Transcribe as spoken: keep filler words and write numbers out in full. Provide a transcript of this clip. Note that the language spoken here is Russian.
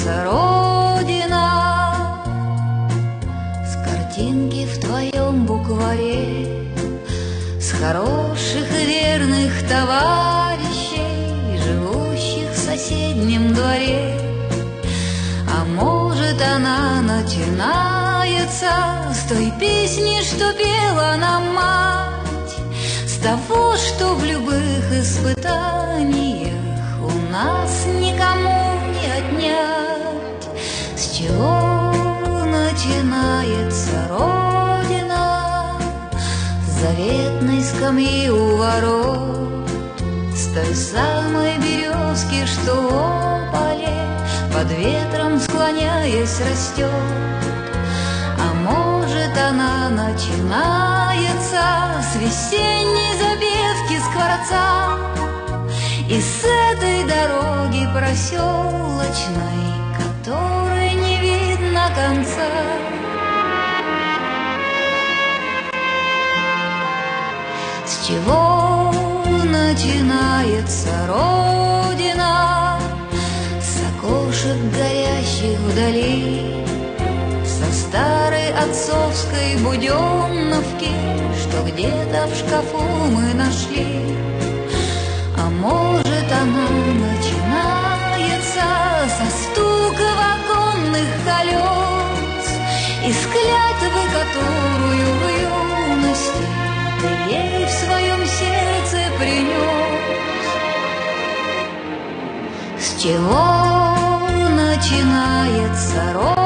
начинается Родина? С картинки в твоем букваре, с хороших и верных товарищей, живущих в соседнем дворе. А может, она начинается с той песни, что пела нам мать, с того, что в любых испытаниях у нас никому не отнять. С чего начинается Родина? С заветной скамьи у ворот, с той самой березки, что в ополе под ветром склоняясь растет. А может, она начинается с весенней запевки скворца и с этой дороги проселочной, которой не видно конца. С чего начинается Родина? С окошек горящих вдали, со старой отцовской буденовки, что где-то в шкафу мы нашли. А может, она начинается со стука вагонных колес, из клятвы, которую в юности ты ей в своем сердце принес. С чего начинается Родина?